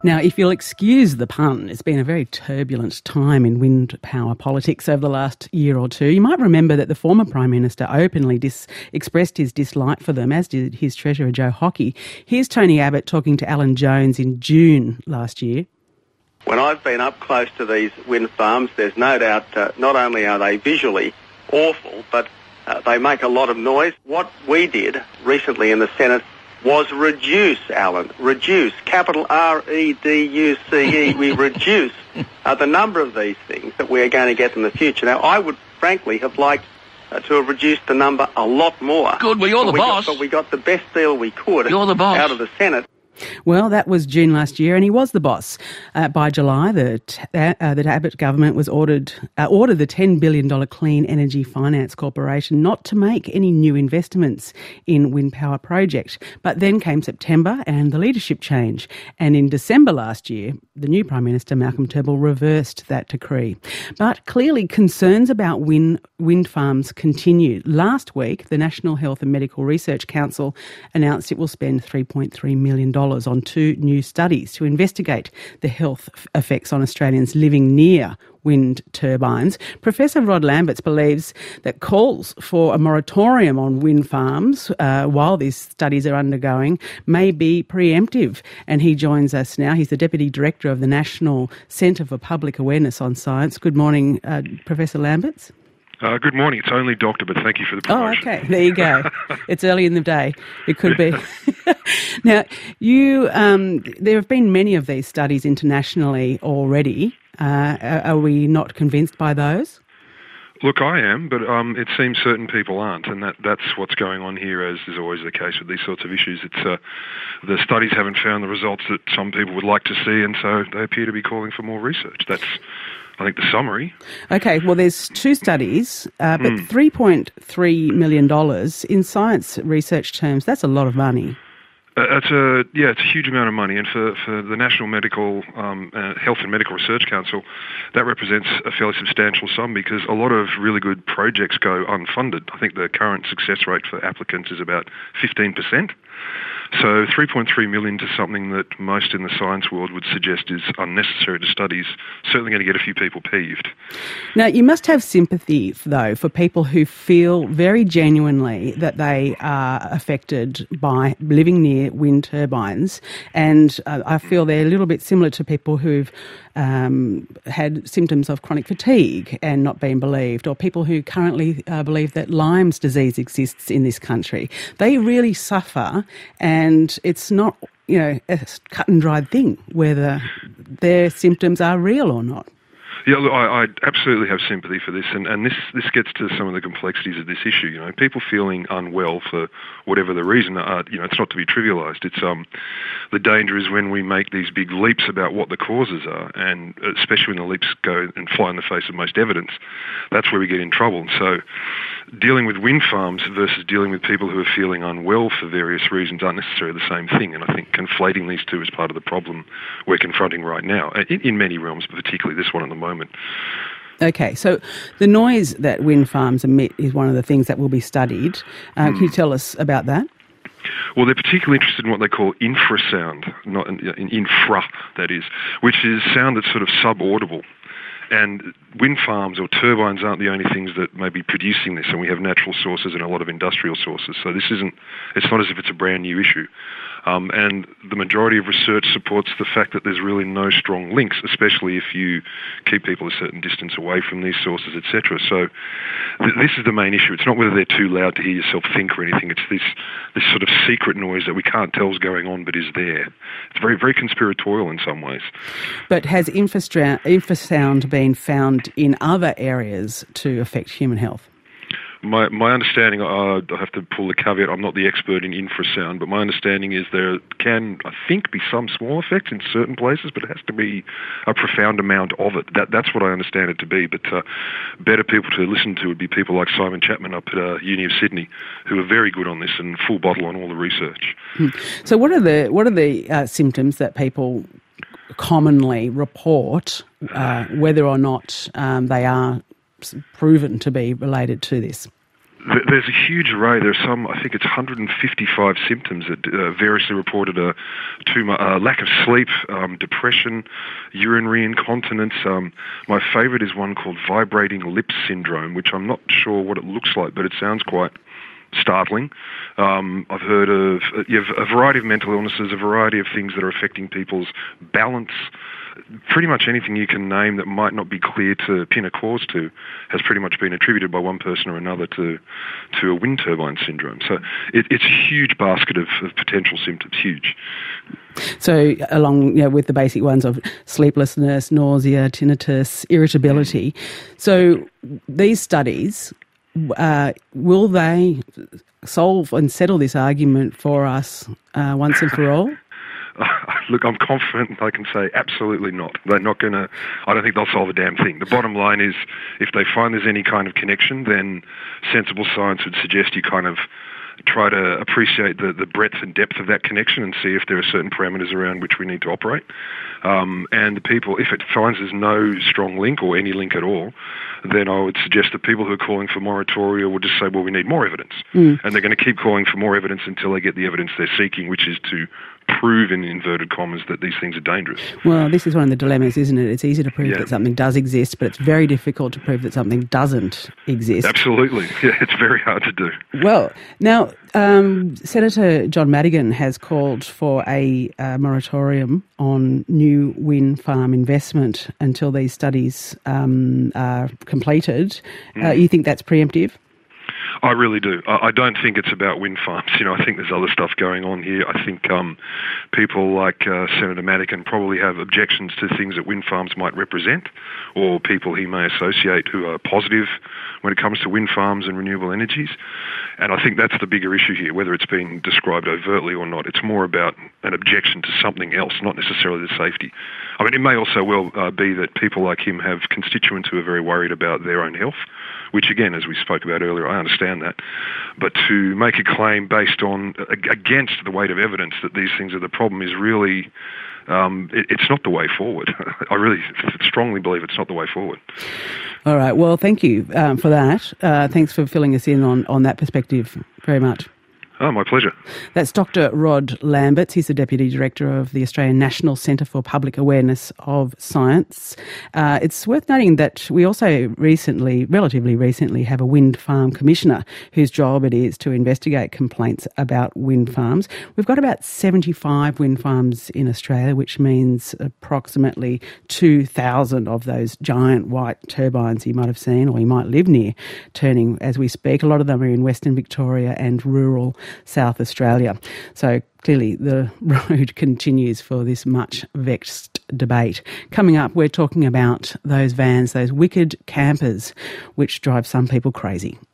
Now, if you'll excuse the pun, it's been a very turbulent time in wind power politics over the last year or two. You might remember that the former Prime Minister openly expressed his dislike for them, as did his Treasurer Joe Hockey. Here's Tony Abbott talking to Alan Jones in June last year. When I've been up close to these wind farms, there's no doubt not only are they visually awful, but they make a lot of noise. What we did recently in the Senate was reduce, Alan, reduce, capital R-E-D-U-C-E, we reduce the number of these things that we are going to get in the future. Now, I would frankly have liked to have reduced the number a lot more. Good, well, you're the boss. But we got the best deal we could You're the boss. out of the Senate. Well, that was June last year, and he was the boss. By July, the Abbott government was ordered the $10 billion Clean Energy Finance Corporation not to make any new investments in wind power projects. But then came September and the leadership change. And in December last year, the new Prime Minister, Malcolm Turnbull, reversed that decree. But clearly concerns about wind farms continue. Last week, the National Health and Medical Research Council announced it will spend $3.3 million on 2 new studies to investigate the health effects on Australians living near wind turbines. Professor Rod Lamberts believes that calls for a moratorium on wind farms while these studies are undergoing may be preemptive. And he joins us now. He's the Deputy Director of the National Centre for Public Awareness on Science. Good morning, Professor Lamberts. Good morning. It's only doctor, but thank you for the promotion. Oh, okay. There you go. It's early in the day. It could be. Now, there have been many of these studies internationally already. Are we not convinced by those? Look, I am, but it seems certain people aren't, and that's what's going on here, as is always the case with these sorts of issues. It's the studies haven't found the results that some people would like to see, and so they appear to be calling for more research. That's, I think, the summary. Okay, well, there's 2 studies, but $3.3 million in science research terms, that's a lot of money. It's a huge amount of money, and for the National Medical Health and Medical Research Council, that represents a fairly substantial sum because a lot of really good projects go unfunded. I think the current success rate for applicants is about 15%. So $3.3 million to something that most in the science world would suggest is unnecessary to study is certainly going to get a few people peeved. Now, you must have sympathy, though, for people who feel very genuinely that they are affected by living near wind turbines, and I feel they're a little bit similar to people who've had symptoms of chronic fatigue and not been believed, or people who currently believe that Lyme's disease exists in this country. They really suffer, and it's not, a cut and dried thing whether their symptoms are real or not. Yeah, look, I absolutely have sympathy for this, and this gets to some of the complexities of this issue. People feeling unwell for whatever the reason, it's not to be trivialised. It's the danger is when we make these big leaps about what the causes are, and especially when the leaps go and fly in the face of most evidence, that's where we get in trouble. So dealing with wind farms versus dealing with people who are feeling unwell for various reasons aren't necessarily the same thing, and I think conflating these two is part of the problem we're confronting right now, in many realms, but particularly this one at the moment. Okay, so the noise that wind farms emit is one of the things that will be studied. Can you tell us about that? Well, they're particularly interested in what they call infrasound, not in infra, that is, which is sound that's sort of subaudible. And wind farms or turbines aren't the only things that may be producing this, and we have natural sources and a lot of industrial sources. So it's not as if it's a brand new issue. And the majority of research supports the fact that there's really no strong links, especially if you keep people a certain distance away from these sources, etc. So this is the main issue. It's not whether they're too loud to hear yourself think or anything. It's this sort of secret noise that we can't tell is going on but is there. It's very, very conspiratorial in some ways. But has infrasound been found in other areas to affect human health? My understanding, I have to pull the caveat, I'm not the expert in infrasound, but my understanding is there can, I think, be some small effects in certain places, but it has to be a profound amount of it. That's what I understand it to be, but better people to listen to would be people like Simon Chapman up at Uni of Sydney, who are very good on this and full bottle on all the research. So what are the symptoms that people commonly report, whether or not they are proven to be related to this? There's a huge array. There's I think it's 155 symptoms that variously reported a lack of sleep, depression, urinary incontinence. My favourite is one called vibrating lips syndrome, which I'm not sure what it looks like, but it sounds quite startling. I've heard of a variety of mental illnesses, a variety of things that are affecting people's balance. Pretty much anything you can name that might not be clear to pin a cause to has pretty much been attributed by one person or another to a wind turbine syndrome. So it's a huge basket of potential symptoms, huge. So along with the basic ones of sleeplessness, nausea, tinnitus, irritability. So these studies, will they solve and settle this argument for us once and for all? Look, I'm confident I can say absolutely not. They're not going to, I don't think they'll solve a damn thing. The bottom line is, if they find there's any kind of connection, then sensible science would suggest you kind of try to appreciate the breadth and depth of that connection and see if there are certain parameters around which we need to operate. And the people, if it finds there's no strong link or any link at all, then I would suggest that people who are calling for moratoria will just say, well, we need more evidence. And they're going to keep calling for more evidence until they get the evidence they're seeking, which is to prove, in inverted commas, that these things are dangerous. Well, this is one of the dilemmas, isn't it? It's easy to prove that something does exist, but it's very difficult to prove that something doesn't exist. Absolutely. Yeah, it's very hard to do. Well, now, Senator John Madigan has called for a moratorium on new wind farm investment until these studies are completed. You think that's preemptive? I really do. I don't think it's about wind farms. I think there's other stuff going on here. I think people like Senator Madigan probably have objections to things that wind farms might represent, or people he may associate who are positive when it comes to wind farms and renewable energies. And I think that's the bigger issue here, whether it's being described overtly or not. It's more about an objection to something else, not necessarily the safety. I mean, it may also well be that people like him have constituents who are very worried about their own health, which again, as we spoke about earlier, I understand that. But to make a claim based on, against the weight of evidence that these things are the problem is really, it's not the way forward. I really strongly believe it's not the way forward. All right. Well, thank you for that. Thanks for filling us in on that perspective very much. Oh, my pleasure. That's Dr. Rod Lamberts. He's the Deputy Director of the Australian National Centre for Public Awareness of Science. It's worth noting that we also relatively recently, have a wind farm commissioner whose job it is to investigate complaints about wind farms. We've got about 75 wind farms in Australia, which means approximately 2,000 of those giant white turbines you might have seen or you might live near turning as we speak. A lot of them are in Western Victoria and rural South Australia. So clearly the road continues for this much vexed debate. Coming up, we're talking about those vans, those wicked campers, which drive some people crazy.